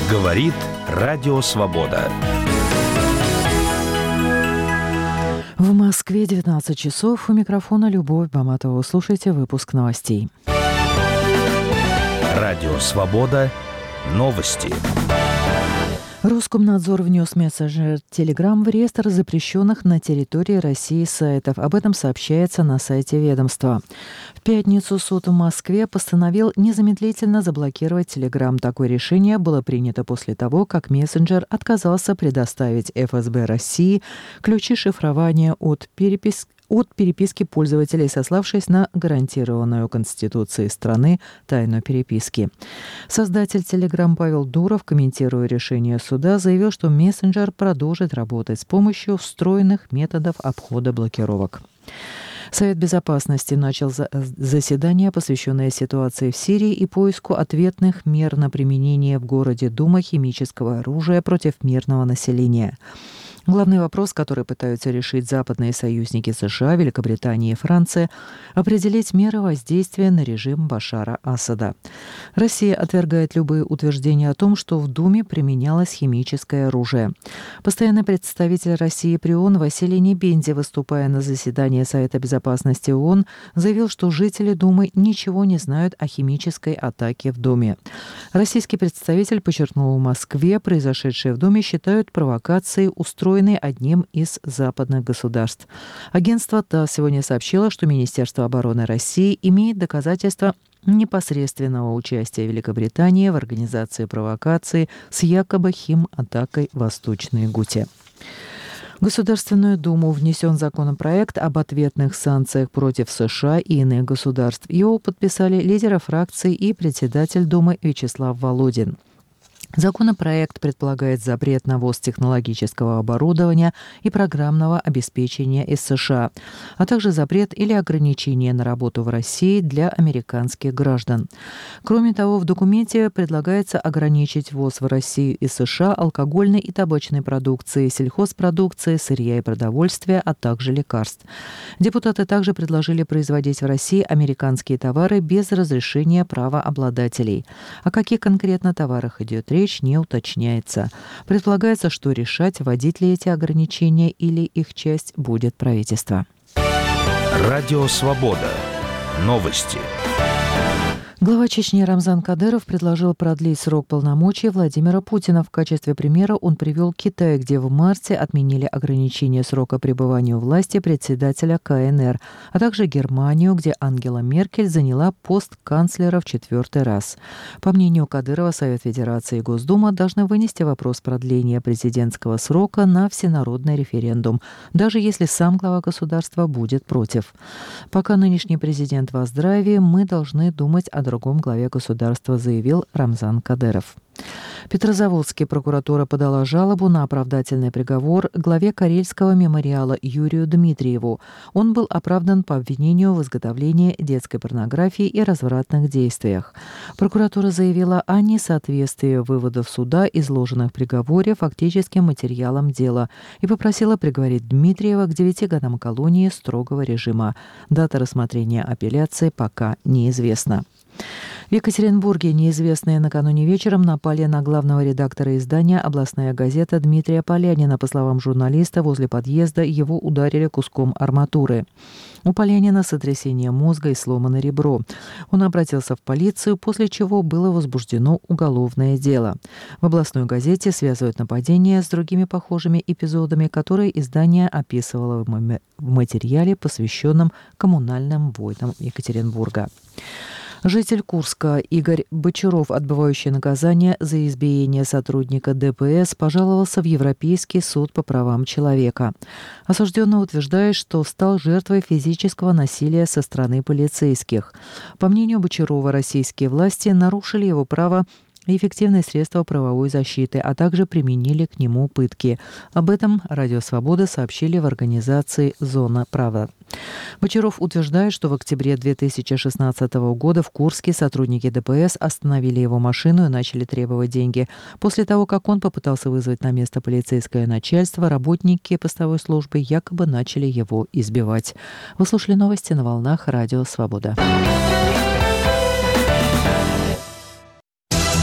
Говорит Радио Свобода. В Москве 19 часов. У микрофона Любовь Баматова. Слушайте выпуск новостей. Радио Свобода. Новости. Роскомнадзор внес мессенджер Telegram в реестр запрещенных на территории России сайтов. Об этом сообщается на сайте ведомства. В пятницу суд в Москве постановил незамедлительно заблокировать Telegram. Такое решение было принято после того, как мессенджер отказался предоставить ФСБ России ключи шифрования от переписки пользователей, сославшись на гарантированную Конституцией страны тайну переписки. Создатель Telegram Павел Дуров, комментируя решение суда, заявил, что мессенджер продолжит работать с помощью встроенных методов обхода блокировок. Совет Безопасности начал заседание, посвященное ситуации в Сирии и поиску ответных мер на применение в городе Дума химического оружия против мирного населения. Главный вопрос, который пытаются решить западные союзники США, Великобритания и Франция, определить меры воздействия на режим Башара Асада. Россия отвергает любые утверждения о том, что в Думе применялось химическое оружие. Постоянный представитель России при ООН Василий Небензи, выступая на заседании Совета Безопасности ООН, заявил, что жители Думы ничего не знают о химической атаке в Думе. Российский представитель подчеркнул, в Москве произошедшее в Думе считают провокацией, устроенной одним из западных государств. Агентство ТАСС сегодня сообщило, что Министерство обороны России имеет доказательства непосредственного участия Великобритании в организации провокации с якобы химатакой в Восточной Гуте. В Государственную Думу внесен законопроект об ответных санкциях против США и иных государств. Его подписали лидеры фракций и председатель Думы Вячеслав Володин. Законопроект предполагает запрет на ввоз технологического оборудования и программного обеспечения из США, а также запрет или ограничение на работу в России для американских граждан. Кроме того, в документе предлагается ограничить ввоз в Россию из США алкогольной и табачной продукции, сельхозпродукции, сырья и продовольствия, а также лекарств. Депутаты также предложили производить в России американские товары без разрешения правообладателей. О каких конкретно товарах идет речь, не уточняется. Предполагается, что решать, вводить ли эти ограничения или их часть, будет правительство. Радио Свобода. Новости. Глава Чечни Рамзан Кадыров предложил продлить срок полномочий Владимира Путина. В качестве примера он привел Китай, где в марте отменили ограничение срока пребывания у власти председателя КНР, а также Германию, где Ангела Меркель заняла пост канцлера в 4-й раз. По мнению Кадырова, Совет Федерации и Госдума должны вынести вопрос продления президентского срока на всенародный референдум, даже если сам глава государства будет против. Пока нынешний президент во здравии, мы должны думать о другом главе государства, заявил Рамзан Кадыров. В Петрозаводске прокуратура подала жалобу на оправдательный приговор главе Карельского мемориала Юрию Дмитриеву. Он был оправдан по обвинению в изготовлении детской порнографии и развратных действиях. Прокуратура заявила о несоответствии выводов суда, изложенных в приговоре, фактическим материалам дела, и попросила приговорить Дмитриева к 9 годам колонии строгого режима. Дата рассмотрения апелляции пока неизвестна. В Екатеринбурге неизвестные накануне вечером напали на главного редактора издания «Областная газета» Дмитрия Полянина. По словам журналиста, возле подъезда его ударили куском арматуры. У Полянина сотрясение мозга и сломано ребро. Он обратился в полицию, после чего было возбуждено уголовное дело. В «Областной газете» связывают нападение с другими похожими эпизодами, которые издание описывало в материале, посвященном коммунальным войнам Екатеринбурга. Житель Курска Игорь Бочаров, отбывающий наказание за избиение сотрудника ДПС, пожаловался в Европейский суд по правам человека. Осужденный утверждает, что стал жертвой физического насилия со стороны полицейских. По мнению Бочарова, российские власти нарушили его право и эффективные средства правовой защиты, а также применили к нему пытки. Об этом Радио Свобода сообщили в организации «Зона права». Бочаров утверждает, что в октябре 2016 года в Курске сотрудники ДПС остановили его машину и начали требовать деньги. После того, как он попытался вызвать на место полицейское начальство, работники постовой службы якобы начали его избивать. Вы слушали новости на волнах Радио Свобода.